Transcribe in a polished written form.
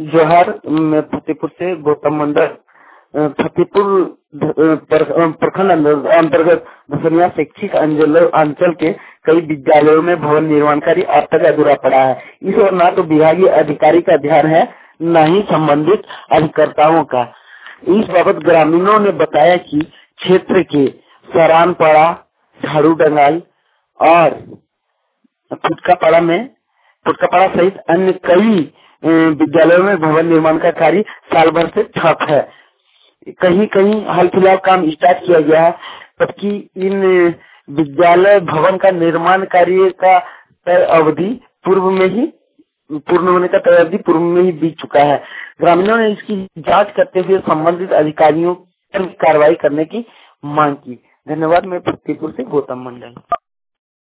जोहार, मैं फतेहपुर से गौतम मंडल। फतेहपुर प्रखंड अंतर्गत धसनिया शैक्षिक अंचल के कई विद्यालयों में भवन निर्माण कार्य अब तक अधूरा पड़ा है। इस ओर न तो विभागीय अधिकारी का ध्यान है, न ही संबंधित अधिकर्ताओं का। इस बाबत ग्रामीणों ने बताया कि क्षेत्र के सरानपाड़ा, झाड़ू डंगाल और फुटकापाड़ा सहित अन्य कई विद्यालयों में भवन निर्माण का कार्य साल भर से ठप है। कहीं कहीं हाल फिलहाल काम स्टार्ट किया गया है, जबकि इन विद्यालय भवन का निर्माण कार्य का तय अवधि पूर्व में ही पूर्ण होने का तय अवधि पूर्व में ही बीत चुका है। ग्रामीणों ने इसकी जांच करते हुए संबंधित अधिकारियों पर कार्रवाई करने की मांग की। धन्यवाद। मैं फतेहपुर से गौतम मंडल।